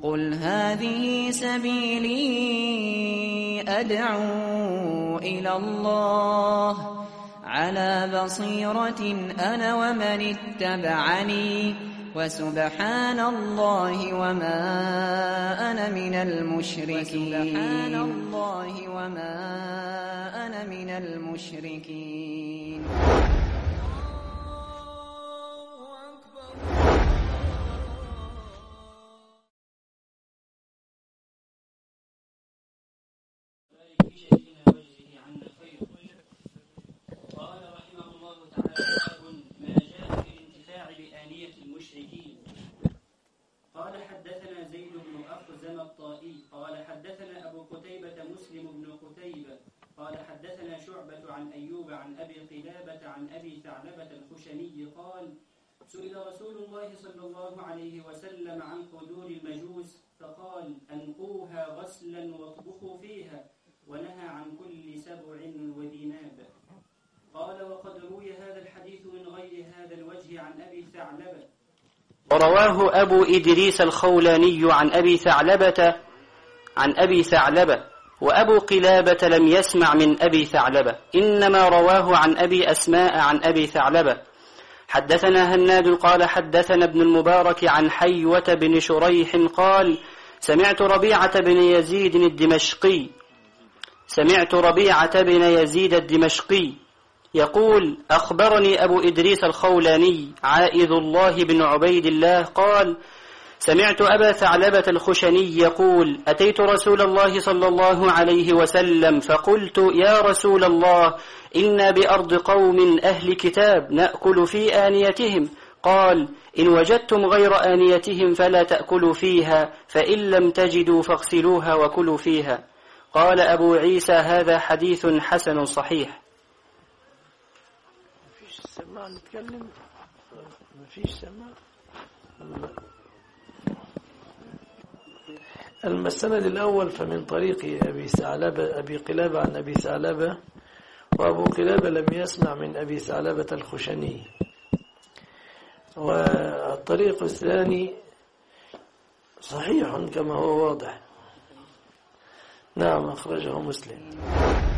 قل هذه سبيلي أدعو إلى الله على بصيرة أنا ومن اتبعني وسبحان الله وما أنا من المشركين قال حدثنا زيد بن أخزم الطائي قال حدثنا أبو قتيبة مسلم بن قتيبة قال حدثنا شعبة عن أيوب عن أبي قلابة عن أبي ثعلبة الخشني قال سئل رسول الله صلى الله عليه وسلم عن قدور المجوس فقال أنقوها غسلا واطبخوا فيها ونهى عن كل 7 وديناب. قال وقد روي هذا الحديث من غير هذا الوجه عن أبي ثعلبة، ورواه أبو إدريس الخولاني عن أبي ثعلبة وأبو قلابة لم يسمع من أبي ثعلبة، إنما رواه عن أبي أسماء عن أبي ثعلبة. حدثنا هناد قال حدثنا ابن المبارك عن حيوة بن شريح قال سمعت ربيعة بن يزيد الدمشقي يقول أخبرني أبو إدريس الخولاني عائذ الله بن عبيد الله قال سمعت أبا ثعلبة الخشني يقول أتيت رسول الله صلى الله عليه وسلم فقلت يا رسول الله إنا بأرض قوم أهل كتاب نأكل في آنيتهم، قال إن وجدتم غير آنيتهم فلا تأكلوا فيها فإن لم تجدوا فاغسلوها وكلوا فيها. قال أبو عيسى هذا حديث حسن صحيح. مفيش سماع. المسند الأول فمن طريق أبي قلابة عن أبي ثعلبة، وأبو قلابة لم يسمع من أبي ثعلبة الخشني. والطريق الثاني صحيح كما هو واضح. نعم أخرجه مسلم.